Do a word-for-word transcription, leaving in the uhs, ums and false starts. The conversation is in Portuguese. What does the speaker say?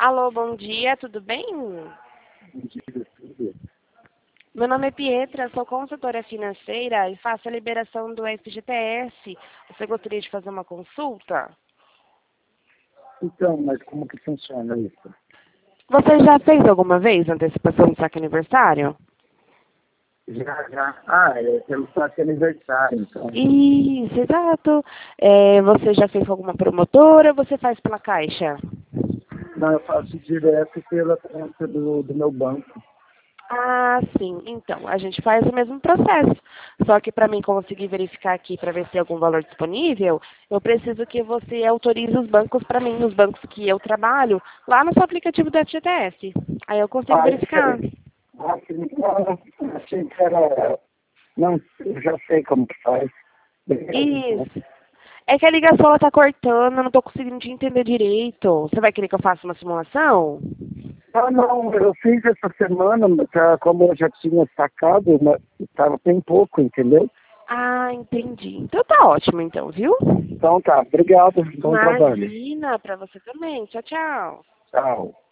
Alô, bom dia, tudo bem? Meu nome é Pietra, sou consultora financeira e faço a liberação do F G T S. Você gostaria de fazer uma consulta? Então, mas como que funciona isso? Você já fez alguma vez antecipação do saque aniversário? Já, já. Ah, é pelo saque aniversário, então. Isso, exato. É, você já fez com alguma promotora ou você faz pela Caixa? Não, eu faço direto pela conta do, do meu banco. Ah, sim. Então, a gente faz o mesmo processo. Só que para mim conseguir verificar aqui para ver se tem algum valor disponível, eu preciso que você autorize os bancos para mim, os bancos que eu trabalho, lá no seu aplicativo do F G T S. Aí eu consigo Ah, eu verificar. sei. Ah, sim, não, achei que era... Não, eu já sei como que faz. Beleza, então. Isso. É que a ligação ela tá cortando, eu não tô conseguindo te entender direito. Você vai querer que eu faça uma simulação? Ah, não, eu fiz essa semana, mas, ah, como eu já tinha sacado, estava bem pouco, entendeu? Ah, entendi. Então tá ótimo, então, viu? Então tá, obrigado, bom trabalho. Imagina, pra você também. Tchau, tchau. Tchau.